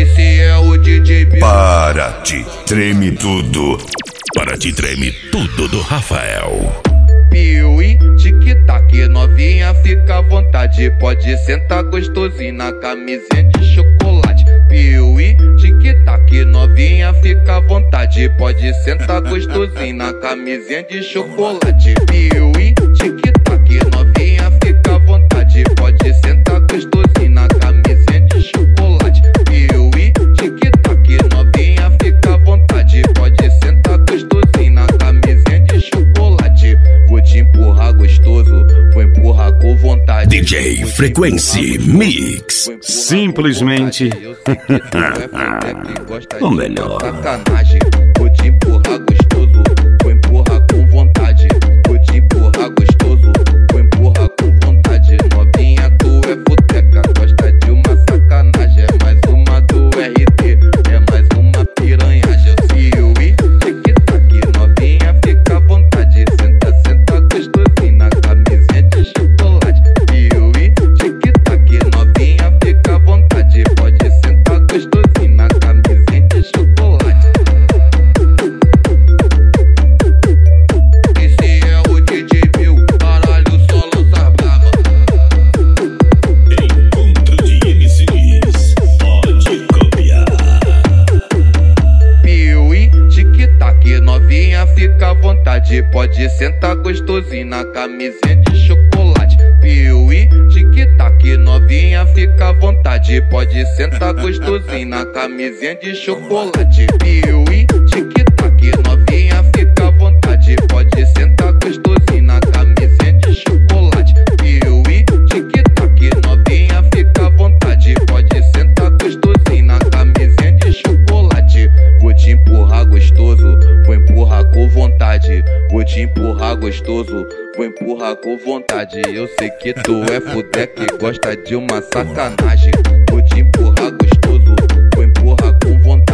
Esse é o DJ Bill. Paraty, treme tudo. Paraty, treme tudo do Rafael. Piuí, tic-tac, novinha, fica à vontade. Pode sentar gostosinho na camisinha de chocolate. Piuí, tic-tac, novinha, fica à vontade. Pode sentar gostosinho na camisinha de chocolate. Piuí, tic-tac, novinha, fica à vontade. Pode sentar gostosinho na camisinha de chocolate. Piuí, tic-tac, novinha, fica à vontade. Pode sentar gostosinho na camisinha de chocolate. Vou te empurrar gostoso, vou empurrar com vontade. DJ Frequency Mix. Simplesmente o melhor. Sacanagem, vou te empurrar gostoso, vou empurrar com vontade. Vou te empurrar gostoso, vou empurrar com vontade. Novinha, tu é futeca, gosta de uma sacanagem. É mais uma do RT, é mais uma piranhagem. Piuí, tic-tac, novinha, fica à vontade. Senta, senta gostosinho na camisinha de chocolate. Piuí, tic-tac, novinha, fica à vontade. Pode sentar gostosinho na camisinha de chocolate. Esse é o DJ Bill, caralho, só lança brava. Encontro de MCs, pode copiar. Piuí, tic-tac, novinha, fica à vontade. Pode sentar gostosinho na camisinha de chocolate. Piuí, tic-tac, novinha, fica à vontade. Pode sentar gostosinho na camisinha de chocolate. Piuí, tic-tac, novinha, fica à vontade. Pode sentar gostosinho na camisinha de chocolate. Piuí, tic-tac, novinha, fica à vontade. Pode sentar gostosinho na camisinha de chocolate. Vou te empurrar gostoso, vou empurrar com vontade. Vou te empurrar gostoso, vou empurrar com vontade. Eu sei que tu é fudeca e gosta de uma sacanagem. Vou te empurrar gostoso, vou empurrar com vontade.